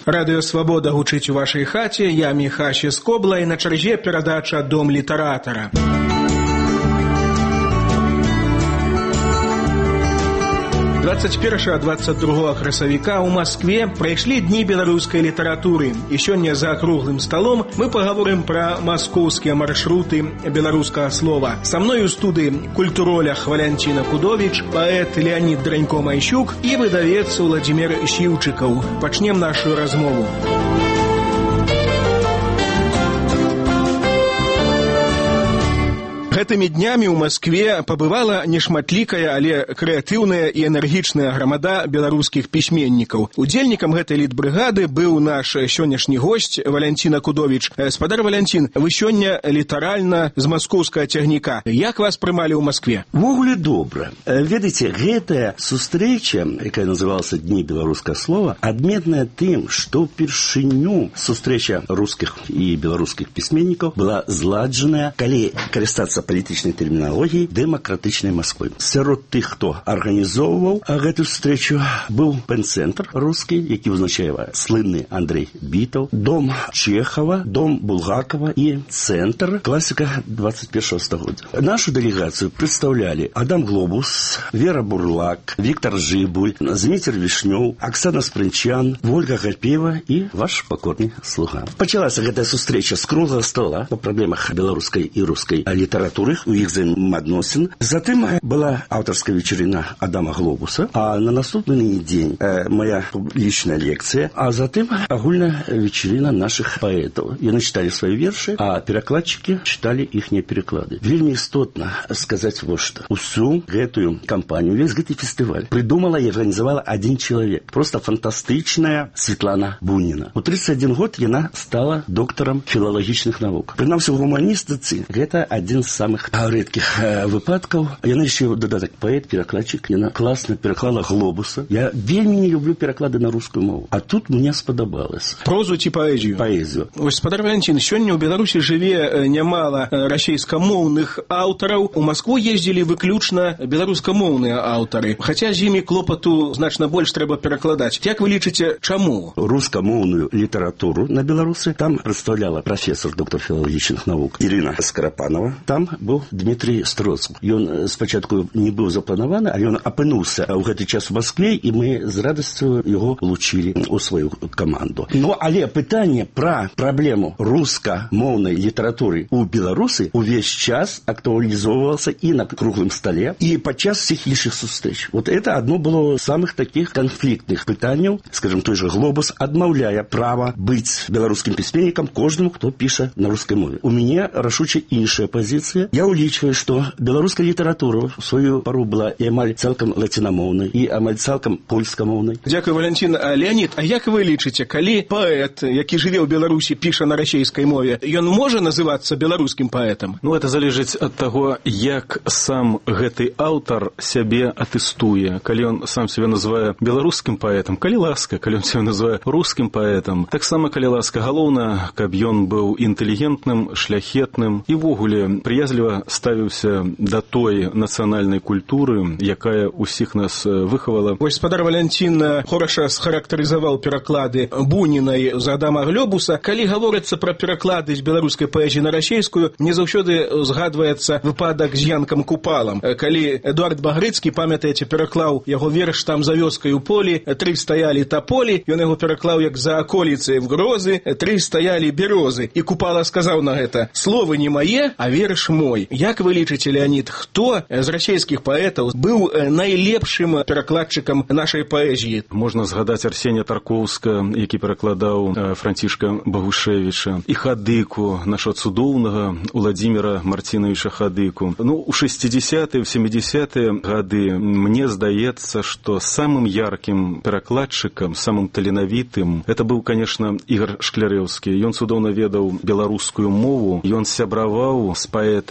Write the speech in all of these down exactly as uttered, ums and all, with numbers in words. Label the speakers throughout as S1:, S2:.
S1: Радыё Свабода гучыць у вашай хаце, я Міхась Скобла, і на чарзе перадача «Дом літаратара». двадцать першага - двадцать другога красавіка ў Маскве прайшлі дні беларускай літаратуры. І сёння за круглым сталом мы паговорым пра маскоўскія маршруты беларускага слова. Са мной у студыі культуролях Валянціна Кудовіч, паэт Леонід Дранько-Майщук і выдавец Уладзімір Сіўчыкаў. Пачнем нашу размову. Гэтымі днямі ў Маскве пабывала нешматлікая, але крэатыўная і энергічная грамада беларускіх пісьменнікаў. Удзельнікам гэтай літбрыгады быў наш сённяшні госць Валянціна Кудовіч. Спадар Валянцін, вы сёння літаральна з маскоўскага цягніка. Як вас прымалі ў Маскве?
S2: Ввогуле добра. Ведаеце, гэтая сустрэча, якая называлася «Дні беларускага слова», адметная тым, што ўпершыню сустрэча рускіх і беларускіх пісьменнікаў была зладжаная, калі карыстацца палітычнай тэрміналогіяй, дэмакратычнай Масквы. Сярод тых, хто арганізоўваў гэтую встречу, быў пэн-цэнтр рускі, які ўзначае слынны Андрей Бітаў, дом Чехова, дом Булгакова і цэнтр класіка двадцать першага стагоддзя. Нашу дэлегацыю прадстаўлялі Адам Глобус, Вера Бурлак, Віктор Жыбуль, Зміцер Вішнёў, Аксана Спрынчан, Вольга Гапеева і ваш пакорны слуга. Пачалася гэтая сустрэча з круглага стола па праблемах беларускай і рускай літаратуры, у іх взаимоотносин. Затым была аўтарская вечарына Адама Глобуса, а на наступны дзень э, моя личная лекцыя, а затым агульная вечарына наших паэтаў. Яны читали свои вершы, а перакладчыкі читали іхнія пераклады. Вельмі істотна сказаць вот што. Усю гэтую кампанию, весь гэты фестиваль придумала и организовала один человек. Просто фантастычная Светлана Бунина. У тридцать один год яна стала доктором філалагічных навук. Прынамсі, у гуманістыцы гэта один з самых рэдкіх э, выпадкаў. Яна яшчэ дадатак паэт, перакладчык. Яна класна пераклала Глобуса. Я вельмі не люблю пераклады на рускую мову. А тут мне спадабалася.
S1: Прозу ці паэзію?
S2: Паэзію.
S1: Ось, спадар Валянцін, сёння ў Беларусі жыве нямала расейскамоўных аўтараў. У Маскву ездзілі выключна беларускамоўныя аўтары. Хаця з імі клопату значна больш трэба перакладаць. Як вы лічыце, чаму?
S2: Рускамоўную літаратуру на беларусы там прадстаўляла прафесор, доктор філалагічных навук Ірына Скарапанова. Там быў Дмітрий Строцкі. Ён спачатку не быў запланаваны, але ён апынуўся ў гэты час у Маскве, і мы з радасцю яго лучылі ў сваю каманду. Ну, але пытанне пра праблему рускамоўнай літаратуры ў Беларусы увесь час актуалізоўвалася і на круглым стале, і падчас всіх іншых сустрэч. Вот это одно было з самых таких канфліктных пытанняў. Скажем, той же Глобус адмаўляе права быць беларускім пісьменнікам кожнаму, хто піша на рускай мове. У мяне рашуча іншая пазіцыя. Я улічваю, што беларуская літаратура у сваю пару была і амаль цалкам лацінамоўнай, і амаль цалкам польскамоўнай.
S1: Дзякуй, Валянцін. Леонід, а як вы лічыце, калі паэт, які жыве ў Беларусі, піша на расейскай мове, ён можа называцца беларускім паэтам?
S3: Ну, это залежыць ад таго, як сам гэты аўтар сябе атэстуе. Калі ён сам сябе называе беларускім паэтам, калі ласка, калі ён сябе называе рускім паэтам, таксама, калі ласка, галоўна, каб ён быў інтэлігентным, шляхетным і ввогуле прыязліва ставіўся да той нацыянальнай культуры, якая ўсіх нас выхавала.
S1: Вось спадар Валянцін хораша схарактарызаваў пераклады Бунінай з Адама Глобуса. Калі гаворыцца пра пераклады з беларускай паэзіі на расейскую, мне заўсёды згадваецца выпадак з Янкам Купалам. Калі Эдуард Багрыцкі, памятаеце, пераклаў яго верш «Там за вёскай у полі, тры стаялі таполі», ён яго пераклаў як «За аколіцай в грозы, тры стаялі бярозы». І Купала сказаў на гэта: «Словы не мае, а верш мой». Як вы лічыце, Леонід, хто з расійскіх паэтаў быў найлепшым перакладчыкам нашай паэзіі?
S3: Можна згадаць Арсенія Таркоўска, які перакладаў Францішка Багушевіча, і Хадыку, нашого цудоўнага Уладзіміра Марцінавіча Хадыку. Ну, у шестидесятые, в семидесятые гады мне здаецца, што самым яркім перакладчыкам, самым таленавітым, это быў, конечно, Ігор Шклярэўскі. Ён цудоўна ведаў беларускую мову, ён сябраваў з паэтамі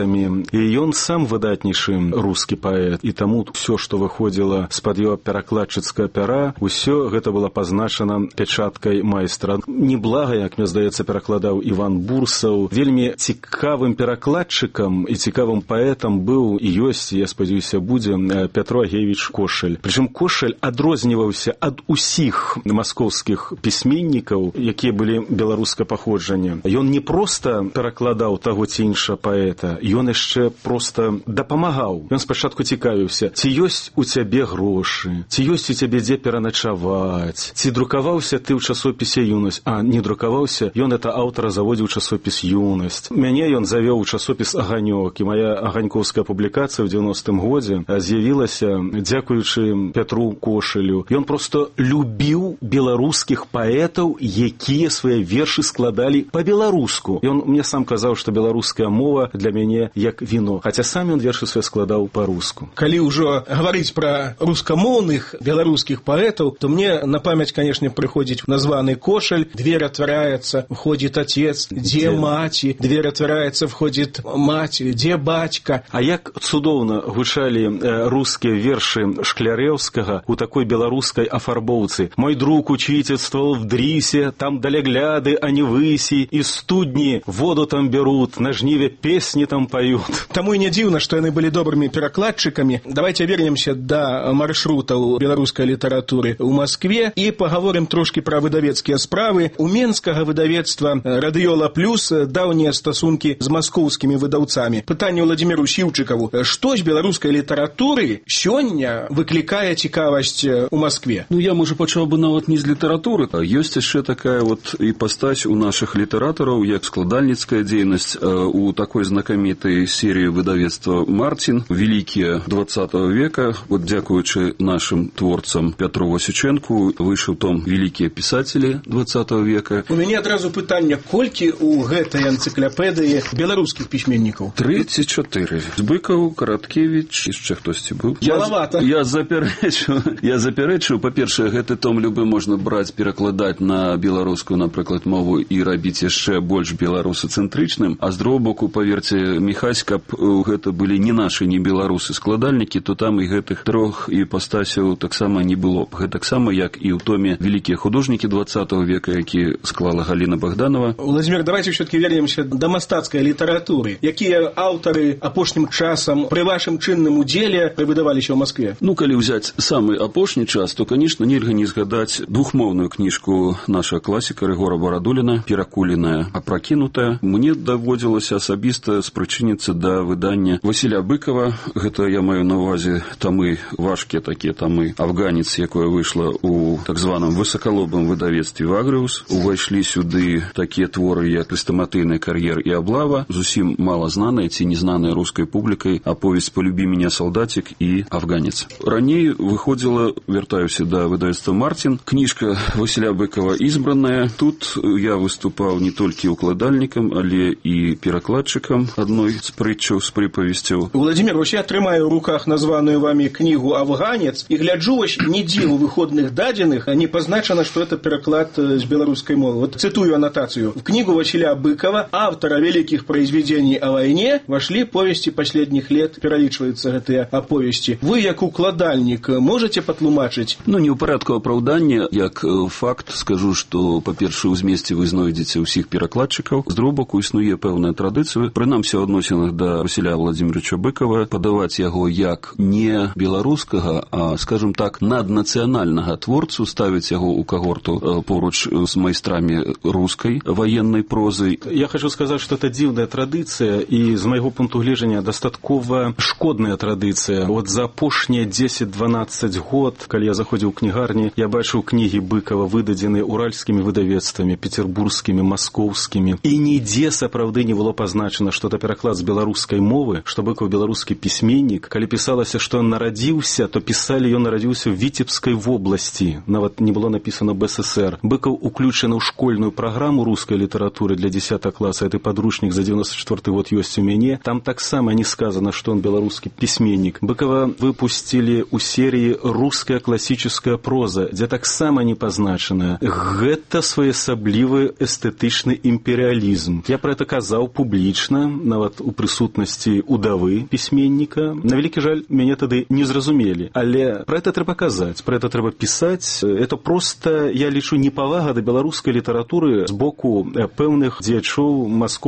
S3: паэтамі. І ён сам выдатнейшы рускі паэт. І таму ўсё, што выходзіла з-пад яго перакладчыцкага пяра, усё гэта было пазначана пячаткай майстра. Неблага, як мне здаецца, перакладаў Іван Бурсаў. Вельмі цікавым перакладчыкам і цікавым паэтам быў і ёсць, я спадзяюся, будзе Пятро Агеевич Кошель. Прычым Кошель адрозніваўся ад усіх маскоўскіх пісьменнікаў, якія былі беларускага паходжання. Ён не проста перакладаў таго ці іншага паэта, ён яшчэ проста дапамагаў. Ён спачатку цікавіўся, ці ёсць у цябе грошы, ці ёсць у цябе дзе пераначаваць, ці друкаваўся ты ў часопісе «Юнасць». А, не друкаваўся, ён это аўтара заводзіў часопіс «Юнасць». Мяне ён завёў у часопіс «Аганёк», і мая аганькоўская публікацыя ў дзевяностым годзе з'явілася дзякуючы Пятру Кошелю. Ён просто любіў беларускіх паэтаў, якія свае вершы складалі па-беларуску. Ён мне сам казаў, што беларуская мова для мяне як віно, хаця сам ён вершы свае складаў па-руску.
S1: Калі ўжо гаварыць пра рускамоўных беларускіх паэтаў, то мне на памяць, канешне, прыходзіць названы Кошель. Дверь отворяется, входит отец, где маці, дверь отворяется, входит маці, где бацька.
S3: А як цудоўна гучалі э, рускія вершы Шклярэўскага у такой беларускай афарбоўцы. Мой друг учительствовал в Дрисе, там далегляды, а не выси, и студни воду там берут, на жниве песни там поют.
S1: Таму і не дзіўна, што яны былі добрымі перакладчыкамі. Давайте вернемся да маршрутаў беларускай літаратуры ў Маскве і паговорым трошкі пра выдавецкія справы. У менскага выдавецтва «Радыёла Плюс» даўнія стасункі з маскоўскімі выдаўцамі. Пытанне Владимиру Сіўчыкаву. Што з беларускай літаратуры сёння выклікае цікавасць у Маскве?
S4: Ну, я, можа, пачаў бы нават не з літаратуры. Ёсць яшчэ такая вот іпастась у нашых літаратараў, як складальніцкая дзейнасць. У такой знакамітай серыі выдавецтва «Мартин» великие двадцатого века, вот дзякуючы нашим творцам Пятру Васюченку, выйшаў том «Великие писатели двадцатого века».
S1: У мяне адразу пытанне, колькі у гэтай энцыклапедыі беларускіх пісьменнікаў?
S4: тридцать четыре. Збыкаў, Караткевич, яшчэ хтосьці быў.
S1: Малавата.
S4: Я, я запярэчу, я запярэчу, па-першае, гэты том любы можна браць, перакладаць на беларускую, напрыклад, мову і рабіць яшчэ больш беларусацэнтрычным, а з другого боку, паверце, Міхась, каб гэта былі не нашы, не беларусы складальнікі, то там і гэтых трох іпастасяў таксама не было б. Гэта таксама, як і ў томе «Великие художники двадцатого века», які склала Галина Богданова.
S1: Владимир, давайте все-таки вернемся до мастацкай літаратуры. Якія аўтары апошнім часам пры вашым чынным удзеле выдаваліся ў Маскве?
S4: Ну, калі ўзяць самы апошні час, то, конечно, нельга не згадаць двухмоўную кніжку нашага класіка Рыгора Барадуліна «Перакуленая, апракінутая». Мне даводзілася асабіста спрычыніцца да выдання Васіля Быкова. Гэта я маю на ўвазе тамы, важкія такія тамы «Афганец», якое выйшла у так званым высакалобым выдавецтве «Вагрыус». Увайшлі сюды такія творы, як «Хрестаматыйны кар'ер» і «Аблава», зусім мала знаныя ці незнаныя рускай публікай аповесць «Полюби меня, солдатик» і «Афганец». Раней выходзіла, вяртаюся да выдавецтва «Мартин», кніжка Васіля Быкова «Избранная». Тут я выступаў не толькі укладальнікам, але і перакладчыкам адной з прытчаў, з прыпавесцяў.
S1: Владимир, вось я трымаю ў руках названую вами кнігу «Афганец» і гляджу, вось нідзе ў выходных дадзеных не пазначана, што это пераклад з беларускай мовы. Вот цитую аннотацию. В книгу Василя Быкова, автора великих произведений о войне, вошли повести последних лет, пералічваюцца гэтыя аповесці. Вы, як укладальнік, можете патлумачыць?
S4: Ну, не ў парадку апраўдання, як факт, скажу, што, па-першае, у змесце вы знойдзеце ўсіх перакладчыкаў. З другого боку, існуе пэўная традыцыя, прынамсі ў адносінах да Васіля Владимировича Быкова, падаваць яго як не беларускага, а, скажем так, наднацыянальнага творцу, ставіць яго ў кагорту поруч з майстрамі рускай военной прозы.
S3: Я хочу сказать, что это дзіўная традыцыя і з майго пункту гледжання дастаткова шкодная традыцыя. Вот за апошнія дзесяць-дванаццаць год, калі я заходзіў у кнігарні, я бачыў кнігі Быкова выдадзеныя уральскімі выдавецтвамі, петербургскімі, маскоўскімі. І нідзе сапраўды не было пазначана, што это пераклад з беларускай мовы, што Быкаў беларускі пісьменнік. Калі пісалася, што ён нарадзіўся, то пісалі, ён нарадзіўся ў Віцебскай вобласці. Нават не было написано об СССР. Быкаў уключаны ў школьную праграму рускай літаратуры для дзесятага класа. Гэты падручнік за дзевяносто четвёрты год ёсць у мяне. Там таксама не сказано, што он беларускі пісьменнік. Быкова выпусцілі ў серыі «Руская класічная проза», дзе таксама не пазначана. Гэта своеасаблівы эстэтычны імперыялізм. Я пра гэта казаў публічна, нават нават у прысутнасці удавы пісьменніка. На вялікі жаль, мяне тады не зразумелі. Але пра гэта трэба казаць, пра гэта трэба пісаць. Это проста, я лічу, непавага да беларускай літаратуры з боку пэўных дзеячоў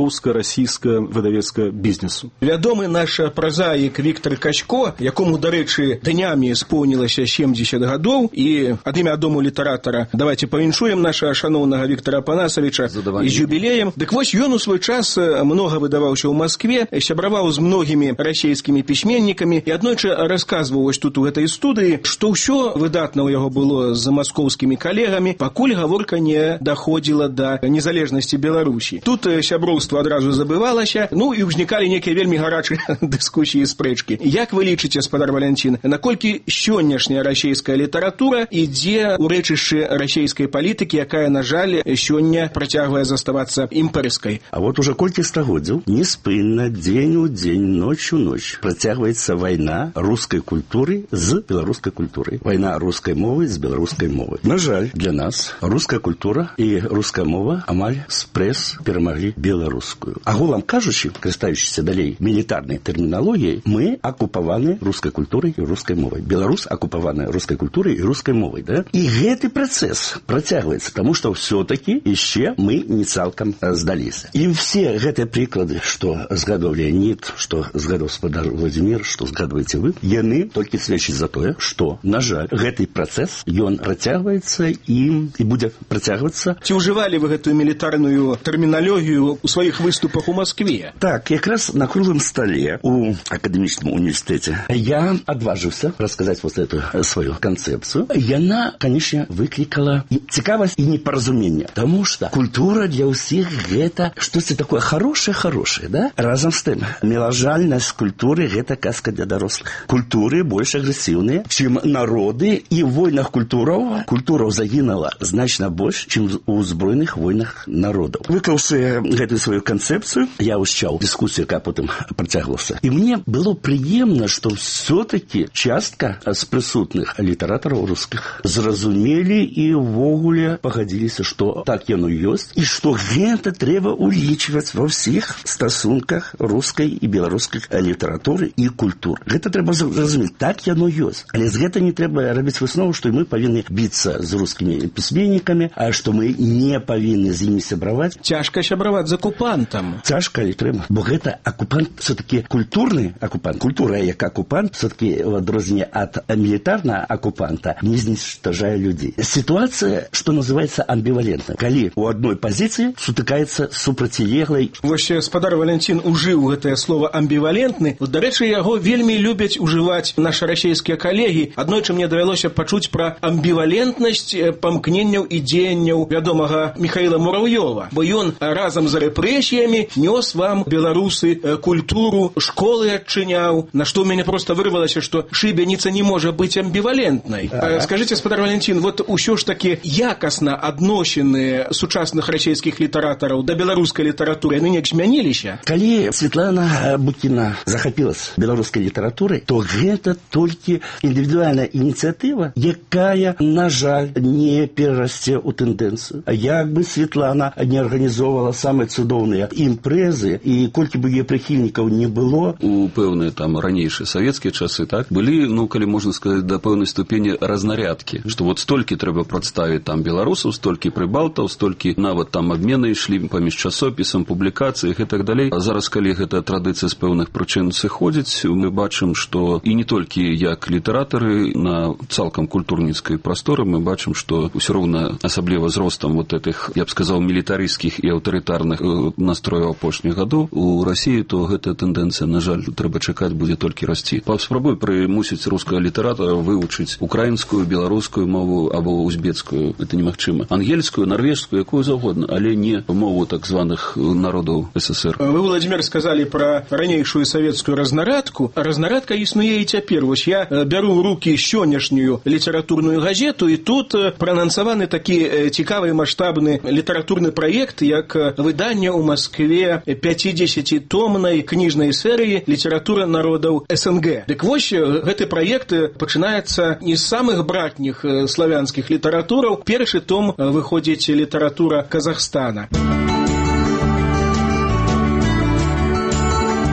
S3: маскоўска-расійска-выдавецкага бізнесу.
S1: Вядомы наш празаік Віктор Качко, якому, дарэчы, днямі споўнілася сямдзесят гадоў, і ад імя дому літаратара давайте павіншуем нашага шаноўнага Віктора Апанасавіча з юбілеем. Дык вось ён у свой час многа выдаваўся ў Маскве, сябраваў з многімі расійскімі пісьменнікамі, і аднойчы расказваў вось тут у гэтай студыі, што ўсё выдатна ў яго было з маскоўскімі калегамі, пакуль гаворка не даходзіла да незалежнасці Беларусі. Тут сяброўства адразу забывалася, ну і ўзнікалі нейкія вельмі гарачыя дыскусіі і спрэчкі. Як вы лічыце, спадар Валянцін, наколькі сённяшняя расійская літаратура ідзе ў рэчышчы расійскай палітыкі, якая, на жаль, сёння працягвае заставацца імперскай?
S2: А вот уже колькі стагоддзяў неспынна, дзень у дзень, ноч у ноч працягваецца вайна рускай культуры з беларускай культурай. Вайна рускай мовы з беларускай мовай. На жаль, для нас руская культура і руская мова амаль спрэс перамаглі беларускую. Агулам кажучы, карыстаючыся далей мілітарнай тэрміналогіяй, мы акупаваны рускай культурай і рускай мовай. Беларус акупаваны рускай культурай і рускай мовай, да? І гэты працэс працягваецца, таму што ўсё-такі яшчэ мы не цалкам здаліся. І все гэтыя прыклады, што згадваў Леонид, што згадваў спадар Владимир, што згадваеце вы, яны толькі сведчаць за тое, што, на жаль, гэты працэс, ён працягваецца і, і будзе працягвацца.
S1: Ці ўжывалі вы гэтую мілітарную тэрміналогію у сваіх выступах у Маскве?
S2: Так, якраз на круглым столе у акадэмічным універсітэце я адважыўся расказаць вот эту сваю канцэпцыю. Яна, конечно, выклікала і цікавасць і непаразуменне, таму што культура для ўсіх гэта штосьці такое хорошее-хорошее, да? Разам з тым, мелажальнасць культуры гэта казка для дарослых. Культуры больш агрэсіўныя, чым народы, і ў войнах культураў культураў загінала значна больш, чым у узброеных войнах народаў. Выклаўшы гэтую сваю канцэпцыю, я ўсчаў дыскусію, якая потым працягвалася. І мне было прыемна, што ўсё-такі частка з прысутных літаратараў рускіх зразумелі і ўвогуле пагадзіліся, што так яно ёсць, і што гэта трэба улічваць ва ўсіх стасунках рускай і беларускай літаратуры і культур. Гэта трэба зразумець, так яно ёсць. Але з гэта не трэба рабіць выснову, што мы павінны біцца з рускімі пісьменнікамі, а што мы не павінны з імі сябраваць.
S1: Цяжка сябраваць з акупантам.
S2: Цяжка, але трэба. Бо гэта акупант, все-таки культурны акупант. Культура як акупант, все-таки в адрозненне ад мілітарнага акупанта, не знішчажае людзей. Сітуацыя, што называецца амбівалентна. Калі у адной пазіцыі сутыкаецца супрацілеглай.
S1: Вось спадар Валянцін ужыў гэтае слово амбівалентны. Дарэчы, яго вельмі любяць ужываць нашы расійскія калегі. Аднойчы мне давялося пачуць пра амбівалентнасць памкненняў і дзеянняў вядомага Михаіла Мурав'ёва. Бо ён разам з рэпрэсіямі нёс вам, беларусы, культуру, школы адчыняў. На што ў мяне проста вырвалася, што шыбеніца не можа быць амбівалентнай. А-а. Скажыце, спадар Валянцін, вот усё ж такі якасна адносіны сучасных расійскіх літаратараў да беларускай літаратуры, яны неяк змяніліся?
S2: Калі Светлана Букіна захапілася беларускай літаратурай, то гэта толькі індывідуальная ініцыятыва, якая, на жаль, не перарасце ў тэндэнцыю. Як бы Светлана не арганізоўвала самыя цудоўныя імпрэзы, і колькі бы яе прыхільнікаў не было.
S4: У пэўныя там ранейшыя савецкія часы, так, былі, ну, калі можна сказаць, да пэўнай ступені разнарядкі, што вот столькі трэба прадставіць там беларусаў, столькі прыбалтаў, столькі нават там абмены ішлі паміж часопісам, публікацыях і так далей. А зараз, калі гэта традыцыя з пэўных прычын сыходзіць, мы бачым, што і не толькі як літаратары на цалкам культурніцкай прасторы, мы бачым, што ўсё роўна, асабліва з ростам вот этих, я б сказаў, мілітарысцкіх і аўтарытарных настрояў апошніх гадоў у Расіі, то гэтая тэндэнцыя, на жаль, трэба чакаць, будзе толькі расці. Паспрабуй прымусіць рускага літаратара вывучыць украінскую, беларускую мову або узбецкую. Это немагчыма. Ангельскую, нарвежскую, якую заўгодна, але не мову так званых народаў СССР.
S1: Вы, Владимир, сказалі пра ранейшую савецкую разнарядку. Разнарядка існуе і цяпер. Вось я бяру ў рукі сённяшнюю літаратурную газету, і тут праанансаваны такі цікавы маштабны літаратурны праект, як выданне ў Маскве пяцідзесяцітомнай кніжнай серыі «Літаратура народаў СНГ». Дык вось гэты праект пачынаецца не з самых братніх славянскіх літаратураў. Першы том выходзіць літаратура Казахстана.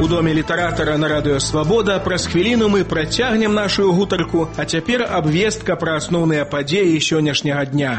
S1: у доме літаратара на радыё «Свабода». Праз хвіліну мы працягнем нашу гутарку, а цяпер абвестка пра асноўныя падзеі сённяшняга дня.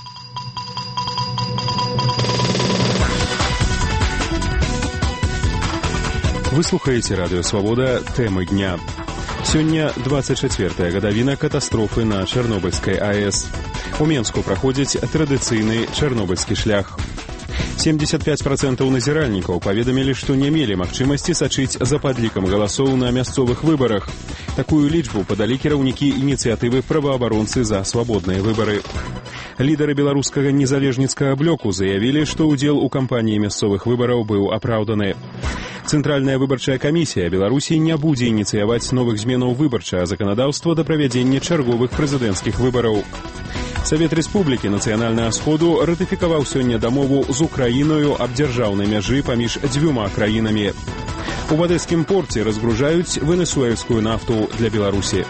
S5: Вы слухаеце радыё «Свабода», тэмы дня. Сёння двадцать чацвёртая гадавіна катастрофы на Чарнобыльскай АЭС. У Менску праходзіць традыцыйны чарнобыльскі шлях. семьдесят пять процентов назіральнікаў паведамілі, што не мелі магчымасці сачыць за падлікам галасоў на мясцовых выбарах. Такую лічбу падалі кіраўнікі ініцыятывы праваабаронцы за свабодныя выбары. Лідары беларускага незалежніцкага блоку заявілі, што ўдзел у кампаніі мясцовых выбараў быў апраўданы. Цэнтральная выбарчая камісія Беларусі не будзе ініцыяваць новых зменаў выбарчага заканадаўства да правядзення чарговых прэзідэнцкіх выбараў. Савет Рэспублікі Нацыянальнага Сходу ратыфікаваў сёння дамову з Украіною аб дзяржаўнай мяжы паміж дзвюма краінамі. У Адэскім порце разгружаюць венесуэльскую нафту для Беларусі.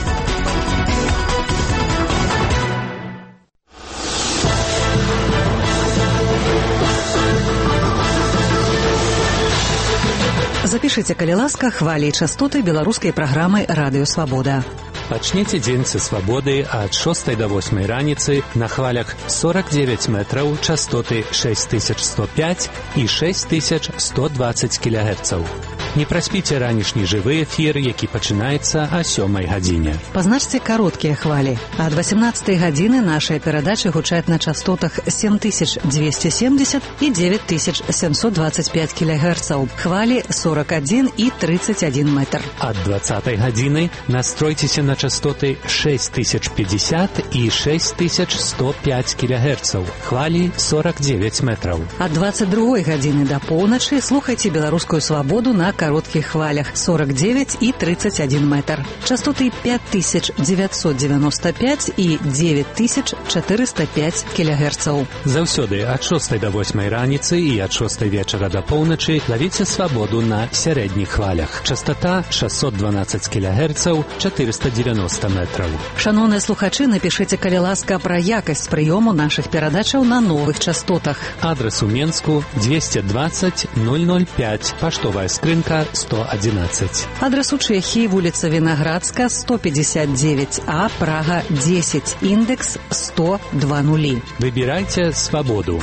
S6: Запішыце, калі ласка, хвалі і частоты беларускай праграмы «Радыё Свабода».
S7: Пачніце дзень са свабоды ад шостай да восьмай раніцы на хвалях сорок девять метраў, частоты шесть тысяч сто пять і шесть тысяч сто двадцать кілогерцаў. Не праспіце ранішні жывы эфір, які пачынаецца о сёмай гадзіне.
S6: Пазначце кароткія хвалі. Ад восемнадцатай гадзіны нашыя перадачы гучаць на частотах семь тысяч двести семьдесят і девять тысяч семьсот двадцать пять кілогерцаў. Хвалі сорок один і тридцать один метр.
S7: Ад двадцатай гадзіны настройцеся на частоты шесть тысяч пятьдесят і шесть тысяч сто пять кілогерцаў. Хвалі сорок девять метраў.
S6: Ад двадцать другой гадзіны да поўначы слухайце беларускую свабоду на коротких хвалях сорок девять и тридцать один метр. Частоты пять тысяч девятьсот девяносто пять и девять тысяч четыреста пять килогерцаў.
S7: Заўсёды ад шостай да восьмай раніцы і ад шостай вечара да поўначы лавіце свабоду на сярэдніх хвалях. Частота шестьсот двенадцать килогерцаў, четыреста девяносто метраў.
S6: Шановныя слухачы, напішыце, калі ласка, пра якасць прыёму нашых перадачаў на новых частотах.
S7: Адрес у Менску двести двадцать ноль ноль пять, паштовая скрынка сто одиннадцать.
S6: Адрес у Чехии, улица Виноградска, сто пятьдесят девять А, Прага, десять, индекс сто два нули.
S7: Выбирайте свободу.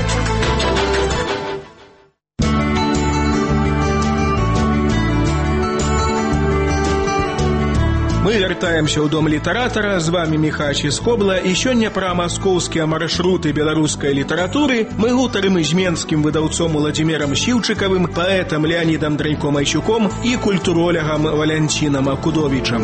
S1: Мы вяртаемся ў дом літаратара, з вами Міхач Скобла, і сёння пра маскоўскія маршруты беларускай літаратуры мы гутарым з менскім выдаўцом Уладзімірам Сіўчыкавым, паэтам Леанідам Драйко-Майчуком і культуролягам Валянцінам Акудовічам.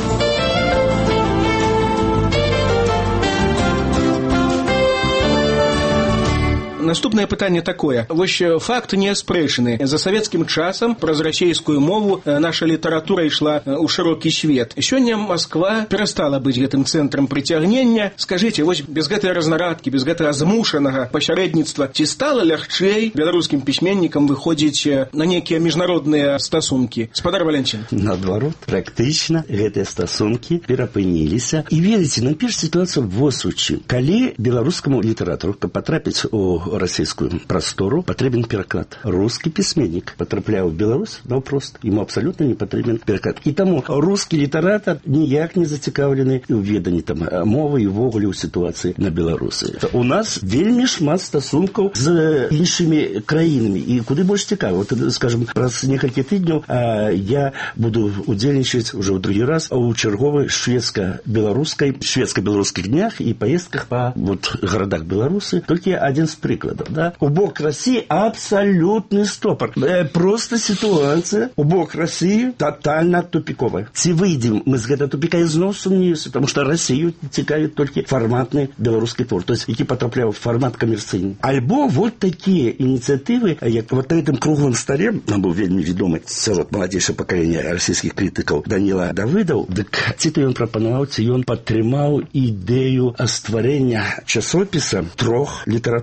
S1: Наступнае пытанне такое. Вось факт не аспрэчаны. За савецкім часам праз расейскую мову наша літаратура ішла ў шырокі свет. Сёння Масква перастала быць гэтым цэнтрам прыцягнення. Скажыце, вось без гэтай разнарадкі, без гэтага змушанага пасярэдніцтва, ці стала лягчэй беларускім пісьменнікам выходзіць на нейкія міжнародныя стасункі? Спадар Валянцін.
S2: Наадварот, практычна гэтыя стасункі перапыніліся. І ведаеце, найперш сітуацыя вось у чым. Калі беларускаму літаратару, каб патрапіць у расійскую прастору, патрэбен пераклад. Рускі пісьменнік патрапляе ў Беларусь наўпрост. Ему абсалютна не патрэбен пераклад. І таму рускі літаратар ніяк не зацікаўлены ў веданні там мовы і ўвогуле ў сітуацыі на Беларусі. У нас вельмі шмат стасункаў з іншымі краінамі. І куды больш цікава. Вот, скажем, праз некалькі тыдняў а, я буду удзельнічаць уже ў другі раз у чарговай шведска-беларускай шведска-беларускіх днях і паездках па вот, гарадах Беларусы. Толькі адзін з прыкладаў. Да? У бок России абсолютный стопор. Э, просто ситуация у бок России тотально тупиковая. Ці выйдем мы з гэтага тупика, я зноў сумнеюся, потому что Россию цікавіць толькі фарматны беларускі твор, то есть які потрапляў в формат коммерцыйны. Альбо вот такие инициативы, як вот на этом круглом столе, он был вельмі ведомы сярод маладзейшае пакалення расійскіх крытыкаў Даніла Давыдаў, дык ці то ён прапанаваў, ці ён падтрымаў ідэю стварэння часопіса трох літаратуры.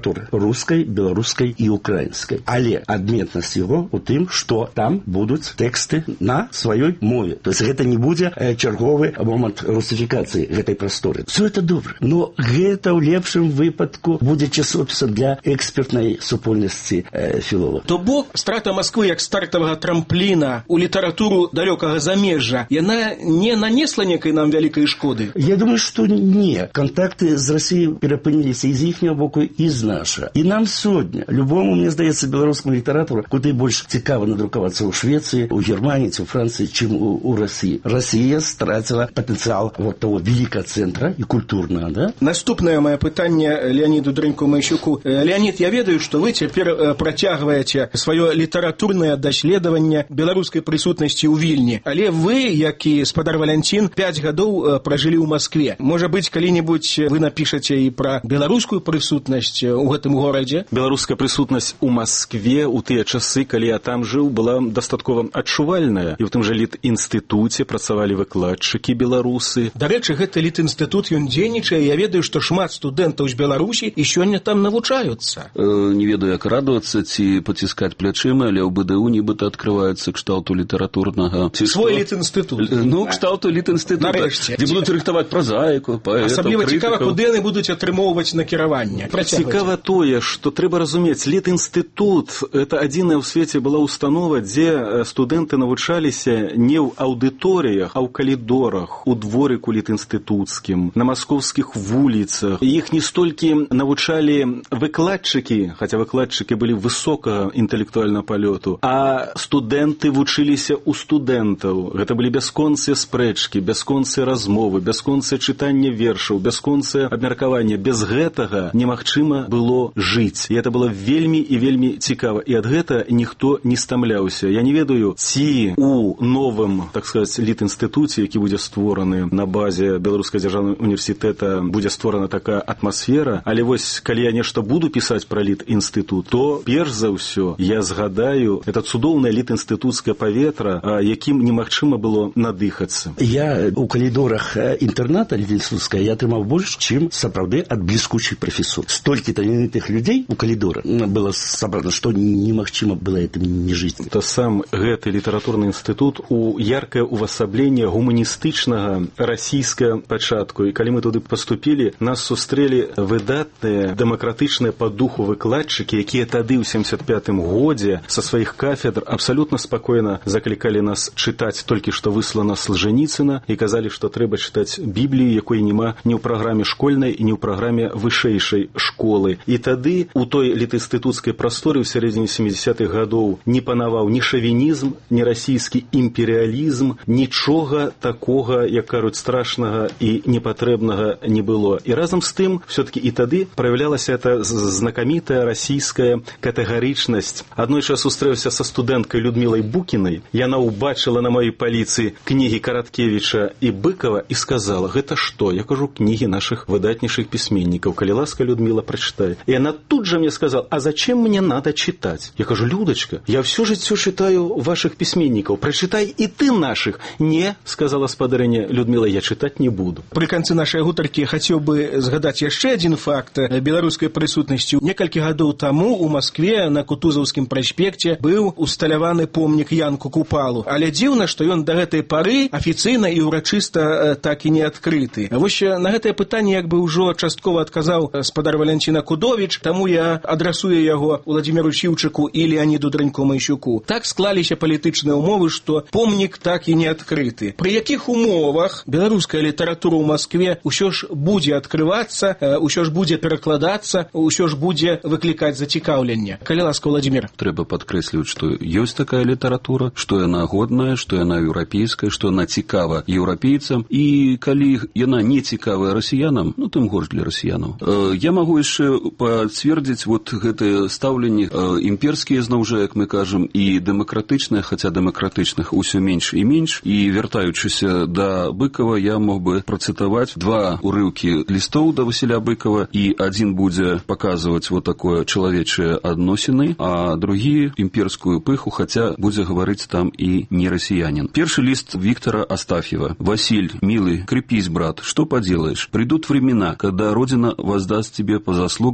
S2: рускай, беларускай і украінскай. Але адметнасць яго у тым, што там будуць тэксты на сваёй мове. То есть гэта не будзе чарговы момант русифікацыі гэтай прасторы. Все это добра. Но гэта ў лепшым выпадку будзе часопісам для экспертнай супольнасці э, філолог.
S1: То бок страта Москвы як стартавага трампліна у літаратуру далёкага замежжа, яна не нанесла некай нам вялікай шкоды?
S2: Я думаю, што не. Контакты з Расіяй перапыніліся і з іхняго боку, і з наша. І нам сёння, любому, мне здаецца, беларускаму літаратуру, куды больш цікава надрукавацца ў Швецыі, у Германії ці ў Францыі, чым у, у Расіі. Расія страціла патэнцыял вот того великого центра і культурного, да?
S1: Наступнае мае пытанне Леоніду Дрыньку-Майсюку. Леонид, я ведаю, што вы цяпер працягваеце сваё літаратурнае даследаванне беларускай прысутнасці ў Вільні. Але вы, як і спадар Валянцін, пяць гадоў пражылі ў Маскве. Можа быць, калі-небудзь вы напішаце і пра беларускую прысутнасць у гэтым горадзе?
S3: Беларуская прысутнасць у Маскве ў тыя часы, калі я там жыў, была дастаткова адчувальная. І ў тым жа літінстытуце працавалі выкладчыкі беларусы.
S1: Дарэчы, гэты літінстытут, ён дзейнічае. Я ведаю, што шмат студэнтаў з Беларусі і сёння там навучаюцца.
S4: Э, не ведаю, як радавацца ці паціскаць плячыма, але ў БДУ нібыта адкрываецца кшталту літаратурнага...
S1: Свой літінстытут.
S4: Ну, кшталту літінстытута.
S1: Нарэшце.
S4: Дзе будуць рыхтаваць празаіку, паэтаў,
S1: асабліва
S4: крытыкаў.
S1: цікава, куды яны будуць атрымоўваць накіраванне.
S3: Цікава тое, што трэба разумець, літінстытут – это адзіная ў свеце была установа, дзе студэнты навучаліся не ў аўдыторыях, а ў калідорах, у дворыку літінстытуцкім, на маскоўскіх вуліцах. Іх не столькі навучалі выкладчыкі, хаця выкладчыкі былі высокага інтэлектуальнага палёту, а студэнты вучыліся ў студэнтаў. Гэта былі бясконцыя спрэчкі, бясконцыя размовы, бясконцыя чытанне вершаў, бясконцыя абмеркаванне. Без гэтага немагчыма было жыць. І гэта было вельмі і вельмі цікава. І ад гэта ніхто не стамляўся. Я не ведаю, ці у новым, так сказаць, літінстытуце, які будзе створаны на базе Беларускага дзяржаўнага універсітэта, будзе створана такая атмасфера, але вось, калі я нешта буду пісаць пра літінстытут, то перш за ўсё я згадаю это цудоўнае літінстытуцкае паветра, якім немагчыма было надыхацца.
S2: Я у калідорах інтэрната літінстытуцкага я атрымаў больш, чым сапраўды ад бліскучых прафесор. Столькі таленавітых людзей у калідорах было сабрана, што немагчыма было этым не жыць.
S3: То сам гэты літаратурны інстытут у яркае увасабленне гуманістычнага расійскага пачатку. І калі мы туды паступілі, нас сустрэлі выдатныя, дэмакратычныя па духу выкладчыкі, якія тады ў сямдзесят пятым годзе са сваіх кафедр абсалютна спакойна заклікалі нас чытаць толькі што выслана Солженіцына і казалі, што трэба чытаць Біблію, якой няма ні ў праграме школьнай і ні ў праграме вышэйшай школы. І тады у той літінстытуцкай прасторы ў сярэдзіне сямідзесятых гадоў не панаваў ні шавінізм, ні расійскі імперыялізм, нічога такога, як кажуць, страшнага і непатрэбнага не было. І разам з тым, все-таки і тады праявлялася эта знакамітая расійская катэгарычнасць. Аднойчы сустрэўся са студэнткай Людмілай Букінай. Яна ўбачыла на маёй паліцы кнігі Караткевіча і Быкова і сказала: гэта што? Я кажу, кнігі наших выдатнейших письменников. Коли ласка, Людмила, прочитай. И она тут же мне сказала: а зачем мне надо читать? Я кажу: Людочка, я все життя читаю ваших письменников. Прочитай и ты наших. Не, сказала спадарыня Людмила, я читать не буду.
S1: При конце нашей гутаркі хотел бы згадать еще один факт белорусской присутности. Некалькі гадоў тому у Москве на Кутузовском проспекте был усталяваны помнік Янку Купалу. Але дзіўна, што ён до гэтай пары афіцыйна і ўрачыста так і не адкрыты. Вось на гэтае пытанне як бы ўжо часткова адказаў спадар Валянціна Кудовіч, таму я адрасую яго Владимиру Шіўчыку і Леоніду Дрыньку-Майсюку. Так склаліся палітычныя ўмовы, што помнік так і не адкрыты. Пры якіх умовах беларуская літаратура ў Маскве ўсё ж будзе адкрывацца, ўсё ж будзе перакладацца, ўсё ж будзе выклікаць зацікаўленне? Калі ласка, Владимир.
S4: Трэба падкрэсліваць, што ёсць такая літаратура, што яна годная, што яна еўрапейская, што яна цікава еўрапейцам, і калі яна не цікавая расіянам, ну тым горш для расіянаў. Я магу яшчэ пацвердзіць вот гэтае стаўленне імперскія, зноў жа, як мы кажам, і дэмакратычнае, хаця дэмакратычных усё менш і менш. І вяртаючыся да Быкова, я мог бы працытаваць два урыўкі лістоў да Васіля Быкова, і адзін будзе паказваць вот такое чалавечыя адносіны, а другі імперскую пыху, хаця будзе гаварыць там і не расіянин. Першы ліст Виктора Астафьева. «Василь, милый, крепись, брат, что поделаешь? Придут времена, когда Родина воздаст тебе по заслугам, и с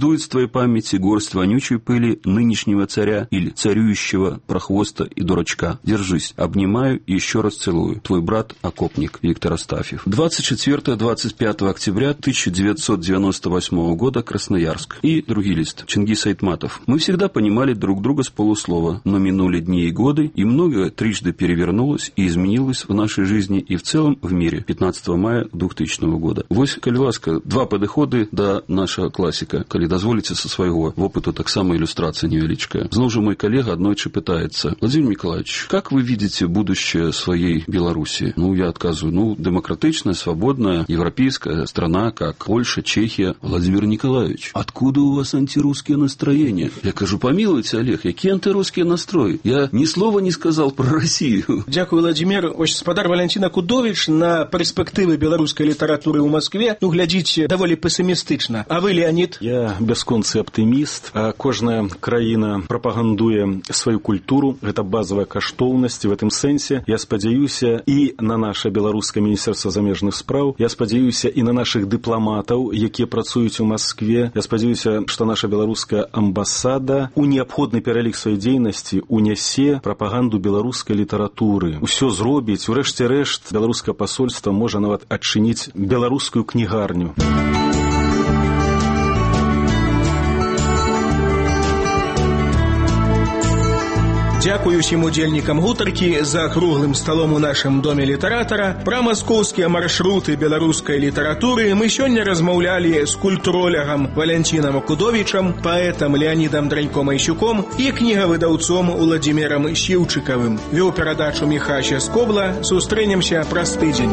S4: сдует с твоей памяти горсть вонючей пыли нынешнего царя или царюющего прохвоста и дурачка. Держись, обнимаю и еще раз целую. Твой брат-окопник Виктор Астафьев. двадцать четвёртого — двадцать пятого октября тысяча девятьсот девяносто восьмого года, Красноярск. И другой лист. Чингис Айтматов. Мы всегда понимали друг друга с полуслова, но минули дни и годы, и многое трижды перевернулось и изменилось в нашей жизни и в целом в мире. пятнадцатого мая двухтысячного года. Вось, калі ласка, два падыходы да нашага класіка, калі дазволіце са свайго вопыту таксама иллюстрация невеличкая. Зноў жа мой коллега аднойчы пытается: Владимир Николаевич, как вы видите будущее своей Беларуси? Ну, я отказываю. Ну, демократичная, свободная, европейская страна, как Польша, Чехия. Владимир Николаевич, откуда у вас антирусские настроения? Я кажу: помилуйте, Олег, какие антирусские настрои? Я ни слова не сказал про Россию.
S1: Дякую, Владимир. Ось спадар Валентина Кудович на перспективы беларускай літаратуры ў Москве, ну, глядзіць даволі пессимистычна. А вы, Леонид?
S3: Я бясконцы аптыміст. А кожная краіна прапагандуе сваю культуру. Гэта базовая каштоўнасць. В этом сэнсе я спадзяюся і на наше беларускае міністэрства замежных спраў. Я спадзяюся і на наших дыпламатаў, якія працуюць у Москве. Я спадзяюся, што наша беларуская амбасада у неабходны пералік сваёй дзейнасці унясе прапаганду беларускай літаратуры. Усё зробіць. Урэшце рэшт, беларускае пасольства можа нават адчыніць беларускую кнігарню.
S1: Дзякую усім удзельнікам гутаркі за круглым сталом у нашым доме літаратара. Пра маскоўскія маршруты беларускай літаратуры мы сёння размаўлялі з культуролягам Валентинам Кудовічам, паэтам Леонидом Дранько-Майсюком і кнігавыдаўцом Уладзімірам Сіўчыкавым. Вёў перадачу Міхася Скобла. Сустрэнемся праз тыдзень.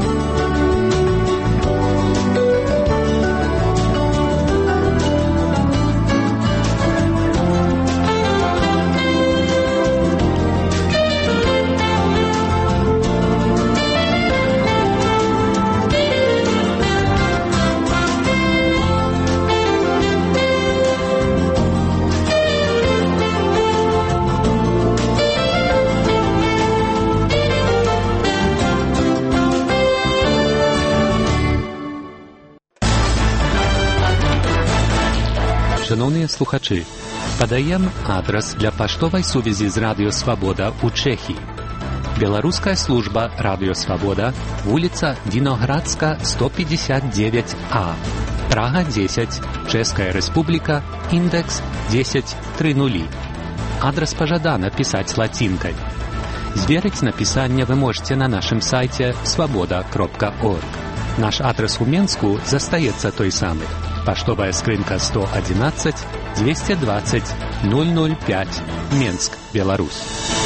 S7: Шановні слухачі, подаємо адрес для поштової сувязі з Радіо Свобода у Чехії. Белорусская служба Радио Свобода, улица Виноградска, сто пятьдесят девять А, Прага десять, Чешская Республика, индекс десять тридцать. Адрес пожадано писать латинкой. Зверить написание вы можете на нашем сайте свобода точка орг. Наш адрес у Менску застаецца той самый. Поштовая скрынка сто одиннадцать двести двадцать ноль ноль пять, Менск, Беларусь.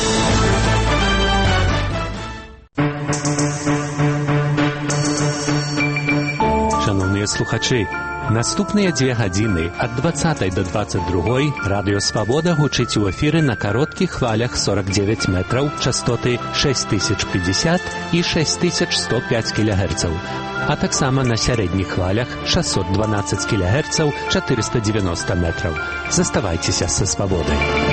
S7: Шановні слухачі, наступныя две гадзіны ад двадцатай до двадцать другой Радио Свобода гучыць у эфіры на кароткіх хвалях сорок девять метраў, частоты шесть тысяч пятьдесят и шесть тысяч сто пять килогерцаў, а таксама на сярэдніх хвалях шестьсот двенадцать килогерцаў, четыреста девяносто метраў. Заставайцеся са свабодай.